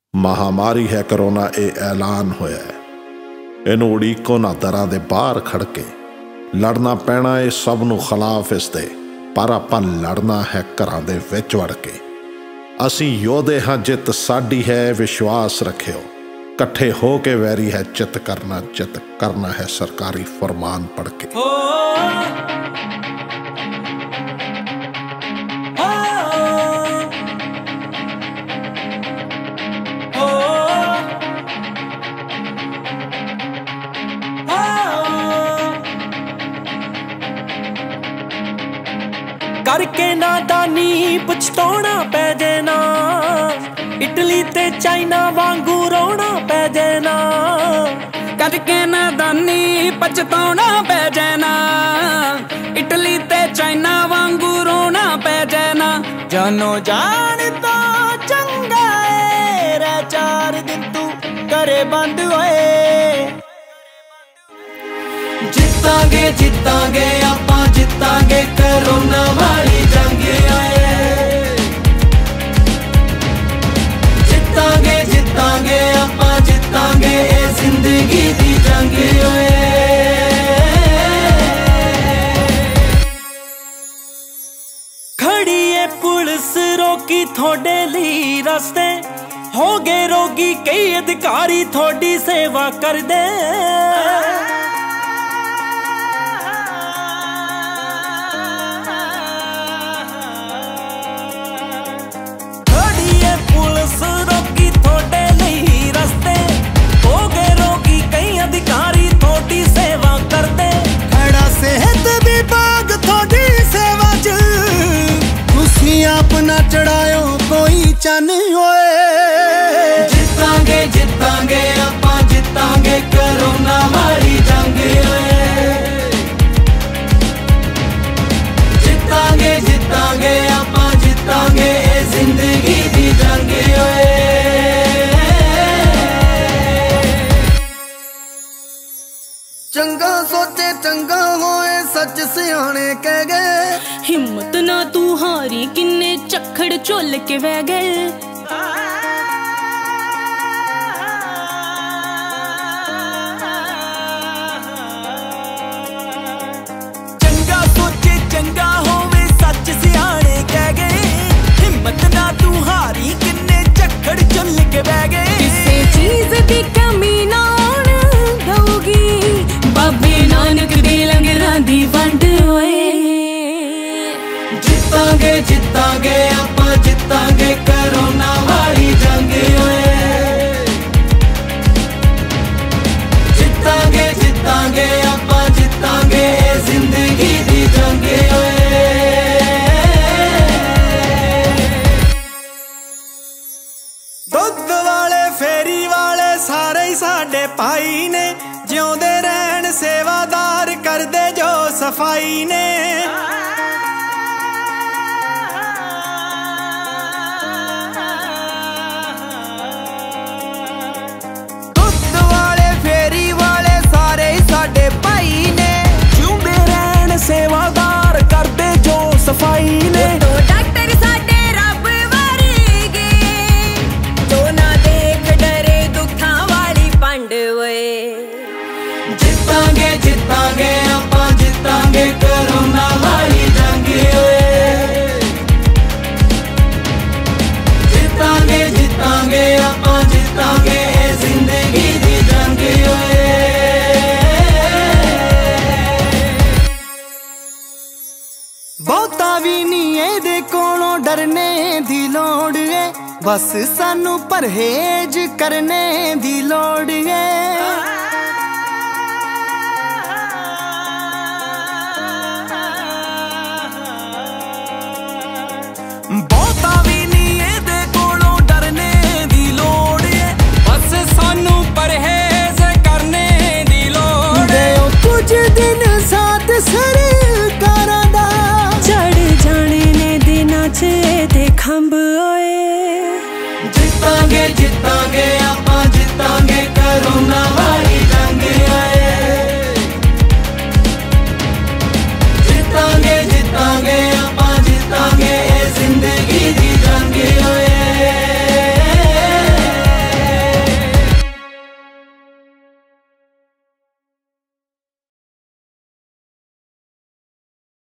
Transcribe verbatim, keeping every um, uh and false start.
महामारी है करोना, ये ऐलान होया है। इनू उड़ीको ना दरां दे बाहर खड़ के लड़ना पैना है सब नू खिलाफ इसदे, पर आपां लड़ना है घरां दे विच वड़ के। असीं योधे हां, जित साडी है, विश्वास रखियो। कट्ठे हो के वैरी है चित करना, चित करना है सरकारी फरमान पढ़ के। करके नादानी पछताना पै जाना, इटली ते चाइना वांगू रोना पै जाना। करके नादानी पछताना पै जाना, इटली ते चाइना वांगू रोना पै जाना। जानो जान तो चंगा है, रै चार दिन तू करे बंद होए। जितांगे जितांगे आपां जितांगे, करोना वाली जंग आए। जितांगे जितांगे आपां जितांगे, ए जिंदगी दी जंग आए। खड़ी है पुलिस रोकी थोड़े ली रस्ते, हो गए रोगी कई अधिकारी थोड़ी सेवा कर दे। अपना चढ़ायो कोई चन होए। जितांगे जितांगे आपां जितांगे, करोना वाली जंग होए। जितांगे जितांगे आपां जितांगे, ए जिंदगी दी जंग होए। चंगा सोचे चंगा होए, सच सियाने कह गए। हिम्मत ना तू हारी, किन्ने चखड़ झोल के वह गए। चंगा सोचे चंगा होवे, सच सियाने कह गए। हिम्मत ना तू हारी, किन्ने चखड़ झोल के बह गए। किसी चीज की कमी ना होने दऊगी, बाबे नानक दे लंगरां दी वंड होए। जितांगे जितांगे आपां जितांगे, करोना वाली जंग होए। जितांगे जितांगे आपां जितांगे, ए जिंदगी दी जंग होए। दुध वाले फेरी वाले सारे ही साडे भाई ने, जिउंदे रहन सेवादार करदे जो सफाई ने। सेवादार करदे जो सफाई ने। तो डॉक्टर साडे रब वरगे, जो ना देख डरे दुखां वाली पंड होए। जितांगे जितांगे आपां जितांगे, करोना वाली जंग होए। जितांगे जितांगे आपां जितांगे, ए जिंदगी दी जंग होए। बहुता भी नहीं एदे कोलों डरने दी लोड़ है, बस सानू परहेज करने दी लोड़ है।